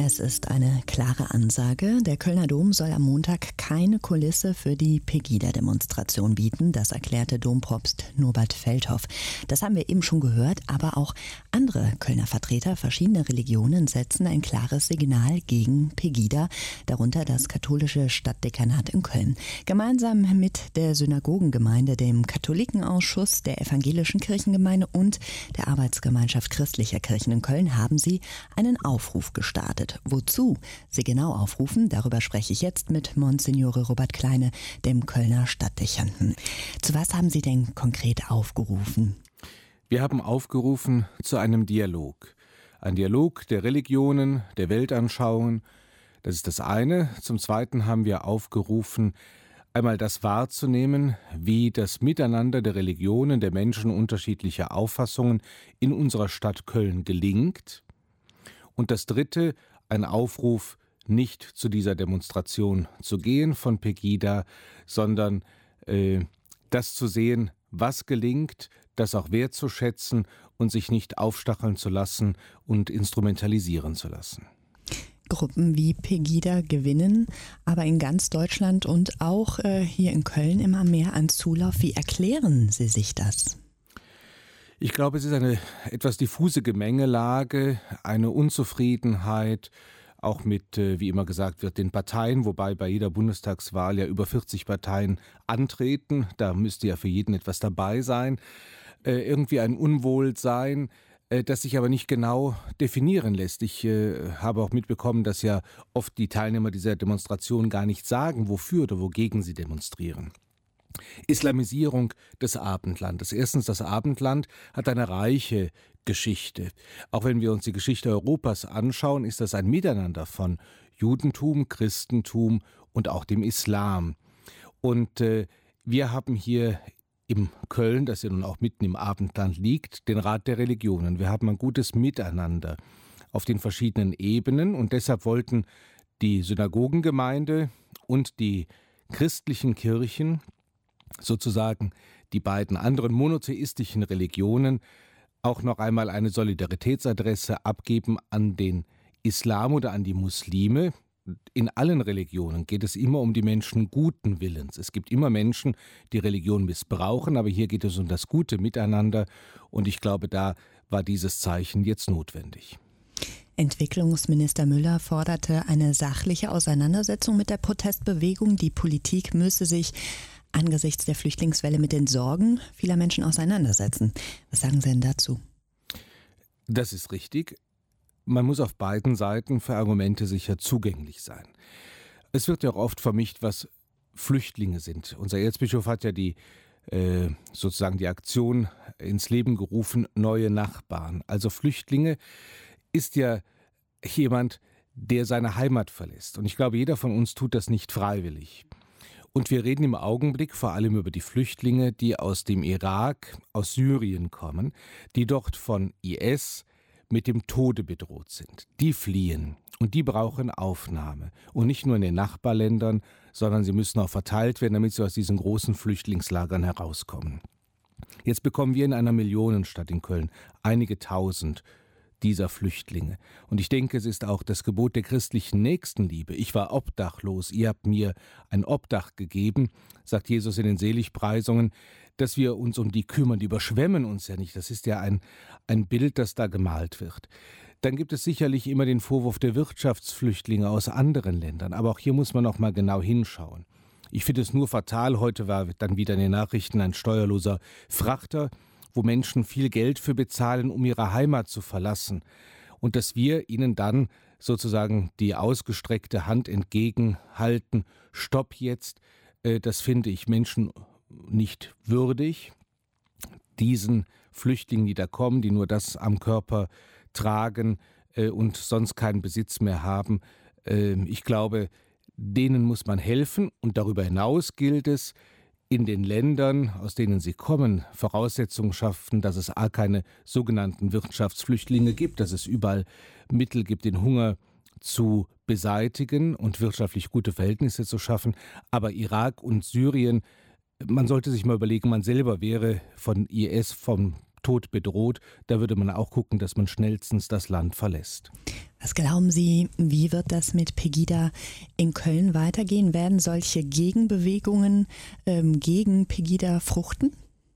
Es ist eine klare Ansage. Der Kölner Dom soll am Montag keine Kulisse für die Pegida-Demonstration bieten. Das erklärte Dompropst Norbert Feldhoff. Das haben wir eben schon gehört, aber auch andere Kölner Vertreter verschiedener Religionen setzen ein klares Signal gegen Pegida, darunter das katholische Stadtdekanat in Köln. Gemeinsam mit der Synagogengemeinde, dem Katholikenausschuss, der evangelischen Kirchengemeinde und der Arbeitsgemeinschaft christlicher Kirchen in Köln haben sie einen Aufruf gestartet. Wozu sie genau aufrufen, darüber spreche ich jetzt mit Monsignore Robert Kleine, dem Kölner Stadtdechanten. Zu was haben Sie denn konkret aufgerufen? Wir haben aufgerufen zu einem Dialog. Ein Dialog der Religionen, der Weltanschauungen. Das ist das eine. Zum Zweiten haben wir aufgerufen, einmal das wahrzunehmen, wie das Miteinander der Religionen, der Menschen unterschiedlicher Auffassungen in unserer Stadt Köln gelingt. Und das dritte, ein Aufruf, nicht zu dieser Demonstration zu gehen von Pegida, sondern das zu sehen, was gelingt, das auch wertzuschätzen und sich nicht aufstacheln zu lassen und instrumentalisieren zu lassen. Gruppen wie Pegida gewinnen, aber in ganz Deutschland und auch hier in Köln immer mehr an Zulauf. Wie erklären Sie sich das? Ich glaube, es ist eine etwas diffuse Gemengelage, eine Unzufriedenheit, auch mit, wie immer gesagt wird, den Parteien, wobei bei jeder Bundestagswahl ja über 40 Parteien antreten. Da müsste ja für jeden etwas dabei sein. Irgendwie ein Unwohlsein, das sich aber nicht genau definieren lässt. Ich habe auch mitbekommen, dass ja oft die Teilnehmer dieser Demonstration gar nicht sagen, wofür oder wogegen sie demonstrieren. Islamisierung des Abendlandes. Erstens, das Abendland hat eine reiche Geschichte. Auch wenn wir uns die Geschichte Europas anschauen, ist das ein Miteinander von Judentum, Christentum und auch dem Islam. Und wir haben hier im Köln, das ja nun auch mitten im Abendland liegt, den Rat der Religionen. Wir haben ein gutes Miteinander auf den verschiedenen Ebenen und deshalb wollten die Synagogengemeinde und die christlichen Kirchen, sozusagen die beiden anderen monotheistischen Religionen, auch noch einmal eine Solidaritätsadresse abgeben an den Islam oder an die Muslime. In allen Religionen geht es immer um die Menschen guten Willens. Es gibt immer Menschen, die Religion missbrauchen, aber hier geht es um das gute Miteinander und ich glaube, da war dieses Zeichen jetzt notwendig. Entwicklungsminister Müller forderte eine sachliche Auseinandersetzung mit der Protestbewegung. Die Politik müsse sich angesichts der Flüchtlingswelle mit den Sorgen vieler Menschen auseinandersetzen. Was sagen Sie denn dazu? Das ist richtig. Man muss auf beiden Seiten für Argumente sicher zugänglich sein. Es wird ja auch oft vermischt, was Flüchtlinge sind. Unser Erzbischof hat ja die Aktion ins Leben gerufen, neue Nachbarn. Also Flüchtlinge ist ja jemand, der seine Heimat verlässt. Und ich glaube, jeder von uns tut das nicht freiwillig. Und wir reden im Augenblick vor allem über die Flüchtlinge, die aus dem Irak, aus Syrien kommen, die dort von IS mit dem Tode bedroht sind. Die fliehen und die brauchen Aufnahme. Und nicht nur in den Nachbarländern, sondern sie müssen auch verteilt werden, damit sie aus diesen großen Flüchtlingslagern herauskommen. Jetzt bekommen wir in einer Millionenstadt in Köln einige Tausend dieser Flüchtlinge. Und ich denke, es ist auch das Gebot der christlichen Nächstenliebe. Ich war obdachlos, ihr habt mir ein Obdach gegeben, sagt Jesus in den Seligpreisungen, dass wir uns um die kümmern. Die überschwemmen uns ja nicht. Das ist ja ein Bild, das da gemalt wird. Dann gibt es sicherlich immer den Vorwurf der Wirtschaftsflüchtlinge aus anderen Ländern. Aber auch hier muss man noch mal genau hinschauen. Ich finde es nur fatal. Heute war dann wieder in den Nachrichten ein steuerloser Frachter, wo Menschen viel Geld für bezahlen, um ihre Heimat zu verlassen. Und dass wir ihnen dann sozusagen die ausgestreckte Hand entgegenhalten, stopp jetzt, das finde ich Menschen nicht würdig. Diesen Flüchtlingen, die da kommen, die nur das am Körper tragen und sonst keinen Besitz mehr haben, ich glaube, denen muss man helfen. Und darüber hinaus gilt es, in den Ländern, aus denen sie kommen, Voraussetzungen schaffen, dass es keine sogenannten Wirtschaftsflüchtlinge gibt, dass es überall Mittel gibt, den Hunger zu beseitigen und wirtschaftlich gute Verhältnisse zu schaffen. Aber Irak und Syrien, man sollte sich mal überlegen, man selber wäre von IS, vom Tod bedroht, da würde man auch gucken, dass man schnellstens das Land verlässt. Was glauben Sie, wie wird das mit Pegida in Köln weitergehen? Werden solche Gegenbewegungen gegen Pegida fruchten?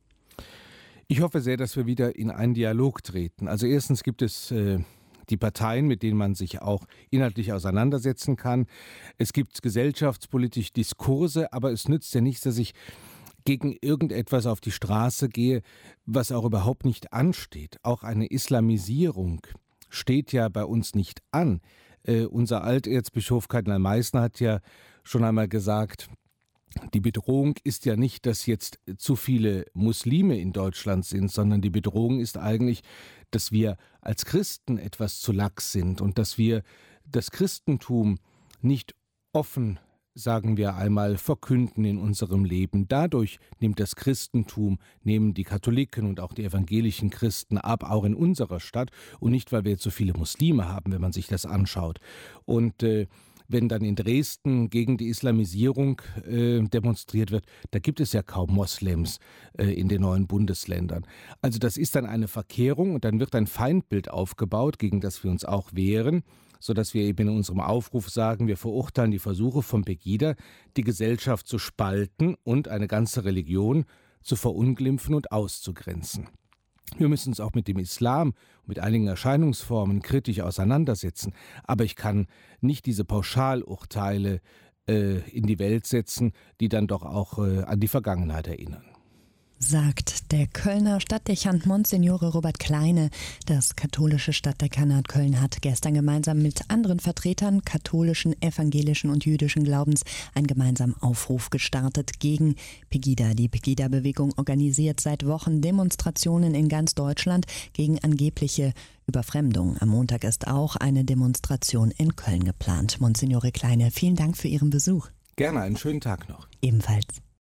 Ich hoffe sehr, dass wir wieder in einen Dialog treten. Also erstens gibt es die Parteien, mit denen man sich auch inhaltlich auseinandersetzen kann. Es gibt gesellschaftspolitische Diskurse, aber es nützt ja nichts, dass ich gegen irgendetwas auf die Straße gehe, was auch überhaupt nicht ansteht. Auch eine Islamisierung steht ja bei uns nicht an. Unser Alterzbischof Kardinal Meissner hat ja schon einmal gesagt, die Bedrohung ist ja nicht, dass jetzt zu viele Muslime in Deutschland sind, sondern die Bedrohung ist eigentlich, dass wir als Christen etwas zu lax sind und dass wir das Christentum nicht offen, sagen wir einmal, verkünden in unserem Leben. Dadurch nimmt das Christentum, nehmen die Katholiken und auch die evangelischen Christen ab, auch in unserer Stadt. Und nicht, weil wir jetzt so viele Muslime haben, wenn man sich das anschaut. Und wenn dann in Dresden gegen die Islamisierung demonstriert wird, da gibt es ja kaum Moslems in den neuen Bundesländern. Also das ist dann eine Verkehrung und dann wird ein Feindbild aufgebaut, gegen das wir uns auch wehren, sodass wir eben in unserem Aufruf sagen, wir verurteilen die Versuche von Pegida, die Gesellschaft zu spalten und eine ganze Religion zu verunglimpfen und auszugrenzen. Wir müssen uns auch mit dem Islam, mit einigen Erscheinungsformen kritisch auseinandersetzen. Aber ich kann nicht diese Pauschalurteile in die Welt setzen, die dann doch auch an die Vergangenheit erinnern. Sagt der Kölner Stadtdechant Monsignore Robert Kleine. Das katholische Stadtdekanat Köln hat gestern gemeinsam mit anderen Vertretern katholischen, evangelischen und jüdischen Glaubens einen gemeinsamen Aufruf gestartet gegen Pegida. Die Pegida-Bewegung organisiert seit Wochen Demonstrationen in ganz Deutschland gegen angebliche Überfremdung. Am Montag ist auch eine Demonstration in Köln geplant. Monsignore Kleine, vielen Dank für Ihren Besuch. Gerne, einen schönen Tag noch. Ebenfalls.